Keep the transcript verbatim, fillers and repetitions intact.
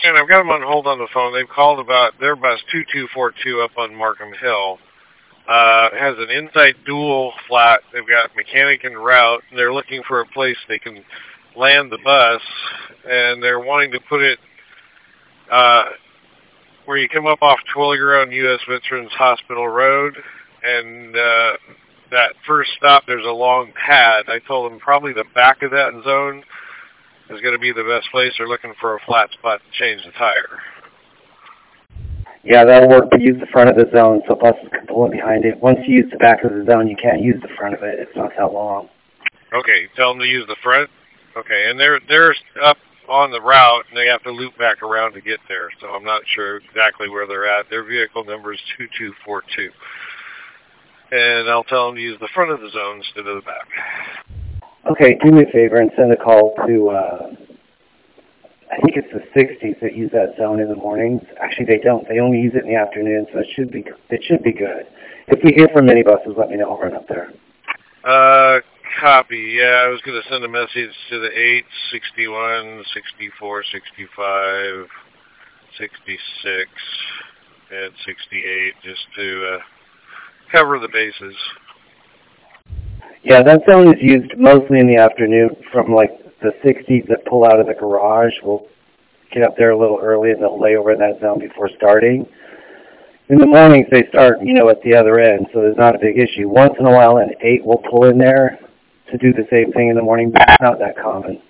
And I've got them on hold on the phone. They've called about their bus two two four two up on Markham Hill. Uh, it has an inside dual flat. They've got mechanic and route. And they're looking for a place they can land the bus, and they're wanting to put it uh, where you come up off Twilliger on U S Veterans Hospital Road, and uh, that first stop, there's a long pad. I told them probably the back of that zone is going to be the best place. They're looking for a flat spot to change the tire. Yeah, that'll work. But use the front of the zone so buses can pull it behind it. Once you use the back of the zone, you can't use the front of it. It's not that long. Okay, tell them to use the front. Okay, and they're they're up on the route, and they have to loop back around to get there. So I'm not sure exactly where they're at. Their vehicle number is two two four two. And I'll tell them to use the front of the zone instead of the back. Okay, do me a favor and send a call to, uh, I think it's the sixties that use that zone in the mornings. Actually, they don't. They only use it in the afternoon, so it should be it should be good. If we hear from any buses, let me know. I'll run up there. Uh, copy. Yeah, I was going to send a message to the eight, sixty-one, sixty-four, sixty-five, sixty-six, and sixty-eight, just to uh, cover the bases. Yeah, that zone is used mostly in the afternoon from like the sixties that pull out of the garage. We'll get up there a little early and they'll lay over in that zone before starting. In the mornings, they start, you know, at the other end, so there's not a big issue. Once in a while, an eight will pull in there to do the same thing in the morning, but it's not that common.